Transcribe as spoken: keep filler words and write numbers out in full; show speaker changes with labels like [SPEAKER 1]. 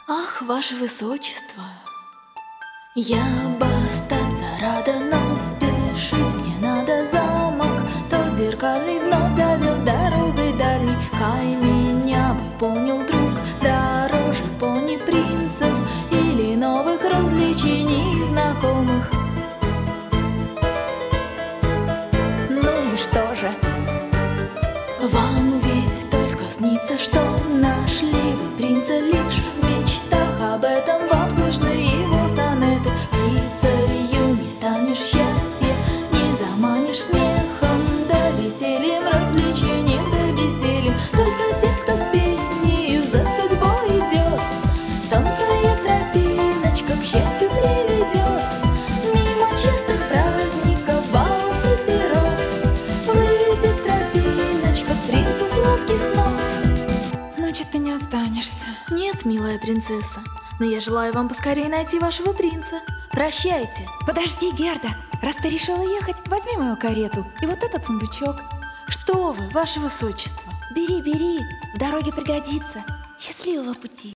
[SPEAKER 1] Ах, ваше высочество, я бы остаться рада, но спешить мне надо. Замок тот зеркальный вновь зовет дорогой дальней. Кай меня бы понял, друг, дороже пони принцев или новых развлечений знакомых.
[SPEAKER 2] Ну и что же?
[SPEAKER 1] Вам ведь только снится, что нашли вы принца лишь в мечтах. Об этом вам слышны его сонеты. Птицею не станешь, счастье не заманишь смехом, да весельем, развлечением, да бездельем. Только те, кто с песнею за судьбой идет, тонкая тропиночка к счастью приведет. Мимо частых праздников, балов и пиров выведет тропиночка к принцу сладких снов.
[SPEAKER 2] Значит, ты не останешься.
[SPEAKER 1] Нет, милая принцесса, но я желаю вам поскорее найти вашего принца. Прощайте.
[SPEAKER 2] Подожди, Герда, раз ты решила ехать, возьми мою карету и вот этот сундучок.
[SPEAKER 1] Что вы, ваше высочество?
[SPEAKER 2] Бери, бери, в дороге пригодится. Счастливого пути.